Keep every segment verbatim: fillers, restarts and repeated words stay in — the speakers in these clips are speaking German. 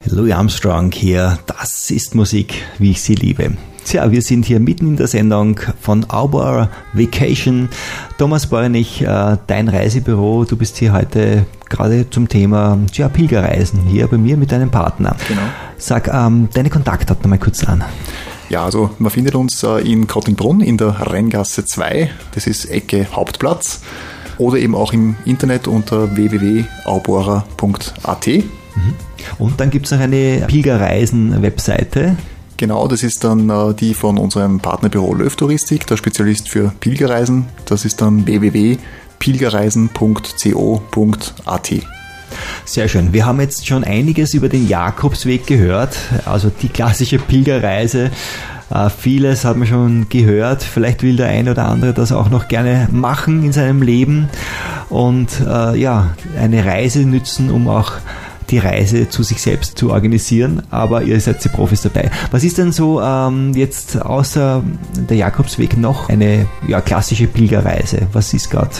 Louis Armstrong hier, das ist Musik, wie ich sie liebe. Tja, wir sind hier mitten in der Sendung von Aubauer Vacation. Thomas Bornich, äh, dein Reisebüro, du bist hier heute gerade zum Thema tja, Pilgerreisen hier bei mir mit deinem Partner. Genau. Sag, ähm, deine Kontaktdaten mal kurz an. Ja, also man findet uns äh, in Kottingbrunn in der Rheingasse zwei, das ist Ecke Hauptplatz, oder eben auch im Internet unter w w w punkt aubauer punkt a t. Und dann gibt es noch eine Pilgerreisen-Webseite. Genau, das ist dann äh, die von unserem Partnerbüro Löw Touristik, der Spezialist für Pilgerreisen. Das ist dann w w w punkt pilgerreisen punkt co punkt a t. Sehr schön. Wir haben jetzt schon einiges über den Jakobsweg gehört, also die klassische Pilgerreise. Äh, vieles hat man schon gehört. Vielleicht will der eine oder andere das auch noch gerne machen in seinem Leben und äh, ja, eine Reise nützen, um auch die Reise zu sich selbst zu organisieren, aber ihr seid die Profis dabei. Was ist denn so ähm, jetzt außer der Jakobsweg noch eine ja, klassische Pilgerreise? Was ist gerade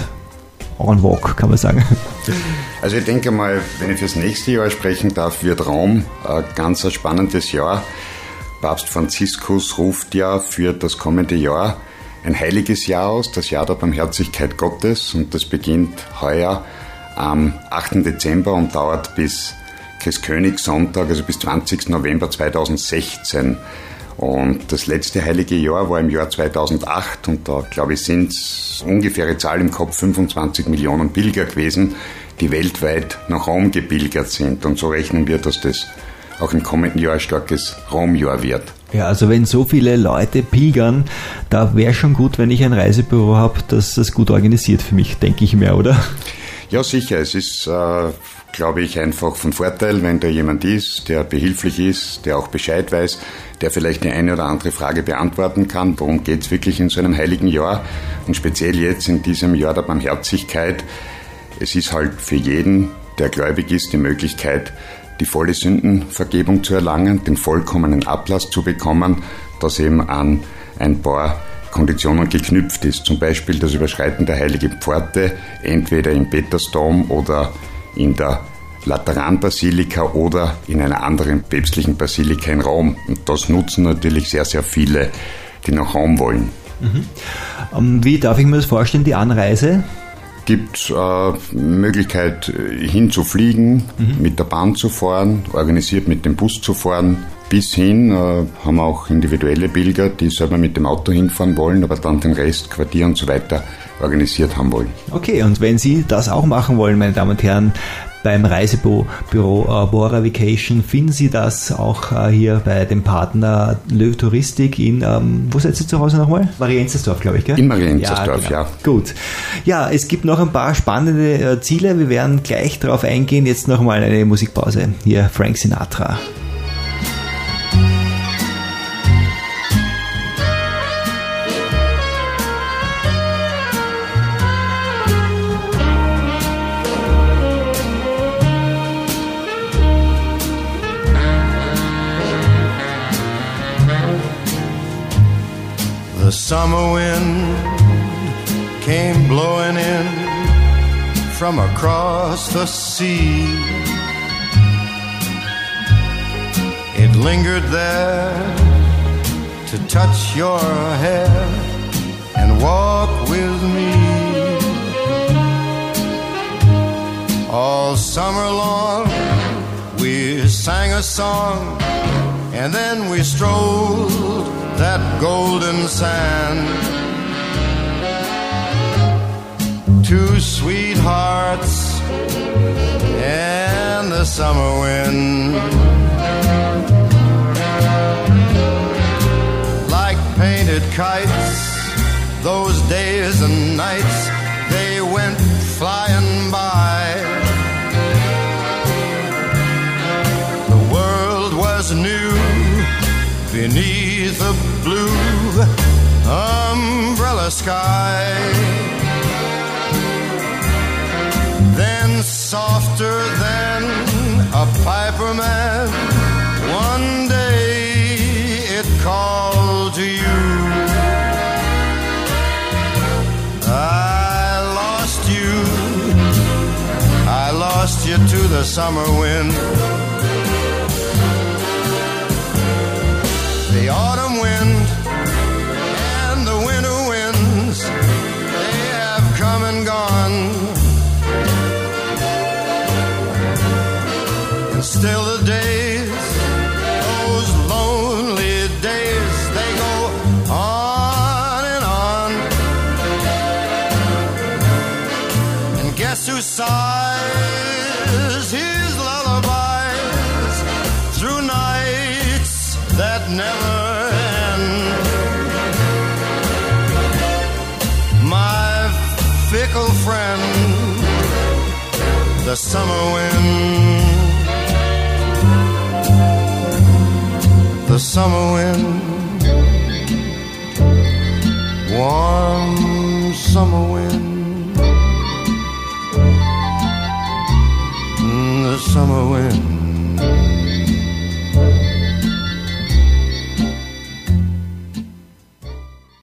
en vogue, kann man sagen? Also ich denke mal, wenn ich fürs nächste Jahr sprechen darf, wird Rom ein ganz ein spannendes Jahr. Papst Franziskus ruft ja für das kommende Jahr ein heiliges Jahr aus, das Jahr der Barmherzigkeit Gottes, und das beginnt heuer am achten Dezember und dauert bis Christkönigssonntag, also bis zwanzigsten November zweitausendsechzehn. Und das letzte heilige Jahr war im Jahr zweitausendacht und da, glaube ich, sind es ungefähre Zahl im Kopf fünfundzwanzig Millionen Pilger gewesen, die weltweit nach Rom gepilgert sind. Und so rechnen wir, dass das auch im kommenden Jahr ein starkes Romjahr wird. Ja, also wenn so viele Leute pilgern, da wäre schon gut, wenn ich ein Reisebüro habe, das das gut organisiert für mich, denke ich mir, oder? Ja, sicher. Es ist, äh, glaube ich, einfach von Vorteil, wenn da jemand ist, der behilflich ist, der auch Bescheid weiß, der vielleicht die eine oder andere Frage beantworten kann. Worum geht es wirklich in so einem heiligen Jahr? Und speziell jetzt in diesem Jahr der Barmherzigkeit. Es ist halt für jeden, der gläubig ist, die Möglichkeit, die volle Sündenvergebung zu erlangen, den vollkommenen Ablass zu bekommen, das eben an ein paar Konditionen geknüpft ist. Zum Beispiel das Überschreiten der Heiligen Pforte, entweder im Petersdom oder in der Lateranbasilika oder in einer anderen päpstlichen Basilika in Rom. Und das nutzen natürlich sehr, sehr viele, die nach Rom wollen. Mhm. Wie darf ich mir das vorstellen, die Anreise? Gibt äh, Möglichkeit hinzufliegen, mhm. mit der Bahn zu fahren, organisiert mit dem Bus zu fahren. Bis hin äh, haben wir auch individuelle Pilger, die selber mit dem Auto hinfahren wollen, aber dann den Rest, Quartier und so weiter organisiert haben wollen. Okay, und wenn Sie das auch machen wollen, meine Damen und Herren, beim Reisebüro Aubauer Vacation finden Sie das auch äh, hier bei dem Partner Löw Touristik in, ähm, wo seid ihr zu Hause nochmal? Marienzersdorf, glaube ich, gell? In Marienzersdorf, ja, genau. ja. Gut. Ja, es gibt noch ein paar spannende äh, Ziele. Wir werden gleich darauf eingehen. Jetzt nochmal eine Musikpause. Hier Frank Sinatra. The summer wind came blowing in from across the sea. It lingered there to touch your hair and walk with me. All summer long we sang a song and then we strolled that golden sand. Two sweethearts and the summer wind, like painted kites, those days and nights, they went flying by. The world was new beneath a blue umbrella sky. Then softer than a piper man, one day it called to you. I lost you, I lost you to the summer wind. the days, those lonely days, they go on and on. And guess who sighs his lullabies through nights that never end? My fickle friend, the summer wind, the summer wind, warm summer wind, the summer wind.